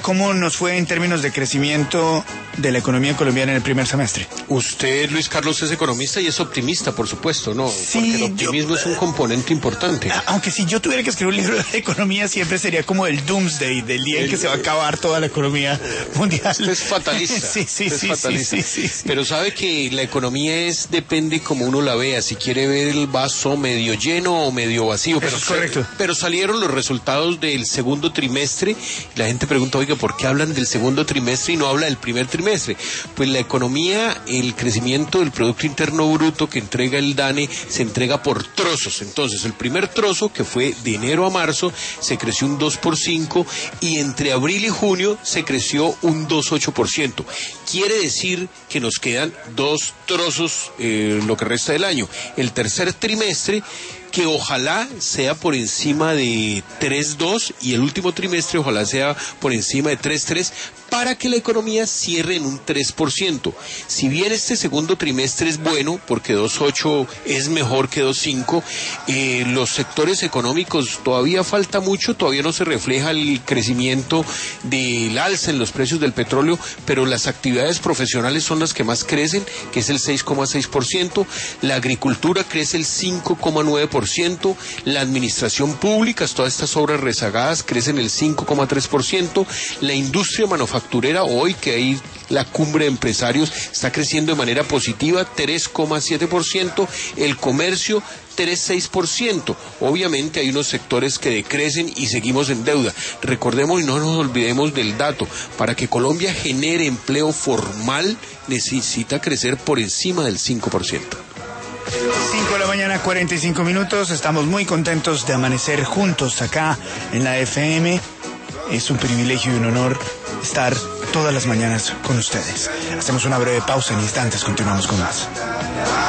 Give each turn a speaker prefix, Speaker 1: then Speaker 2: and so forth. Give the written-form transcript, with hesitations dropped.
Speaker 1: ¿cómo nos fue en términos de crecimiento de la economía colombiana en el primer semestre?
Speaker 2: Usted, Luis Carlos, es economista y es optimista, por supuesto, ¿no?
Speaker 1: Sí,
Speaker 2: porque el optimismo es un componente importante.
Speaker 1: Aunque si yo tuviera que escribir un libro de economía, siempre sería como el doomsday, del día en que se va a acabar toda la economía mundial.
Speaker 2: Usted es fatalista.
Speaker 1: Sí.
Speaker 2: Pero sabe que la economía depende como uno la vea, si quiere ver el vaso medio lleno o medio vacío.
Speaker 1: Eso es correcto.
Speaker 2: Pero salieron los resultados del segundo trimestre. La gente pregunta, oiga, ¿por qué hablan del segundo trimestre y no habla del primer trimestre? Pues la economía, el crecimiento del Producto Interno Bruto que entrega el DANE se entrega por trozos. Entonces, el primer trozo, que fue de enero a marzo, se creció un 2%, y entre abril y junio se creció un 2,8%. Quiere decir que nos quedan dos trozos lo que resta del año. El tercer trimestre, que ojalá sea por encima de 3,2, y el último trimestre ojalá sea por encima de 3,3, para que la economía cierre en un 3%. Si bien este segundo trimestre es bueno, porque 2,8 es mejor que 2,5, los sectores económicos todavía falta mucho, todavía no se refleja el crecimiento del alza en los precios del petróleo, pero las actividades profesionales son las que más crecen, que es el 6,6%, la agricultura crece el 5,9%, la administración pública, todas estas obras rezagadas, crecen el 5,3%, la industria manufacturera, hoy que hay la cumbre de empresarios, está creciendo de manera positiva, 3,7%, el comercio 3,6%. Obviamente hay unos sectores que decrecen y seguimos en deuda. Recordemos y no nos olvidemos del dato: para que Colombia genere empleo formal necesita crecer por encima del 5%.
Speaker 1: 5 de la mañana, 45 minutos. Estamos muy contentos de amanecer juntos acá en la FM. Es un privilegio y un honor estar todas las mañanas con ustedes. Hacemos una breve pausa, en instantes continuamos con más.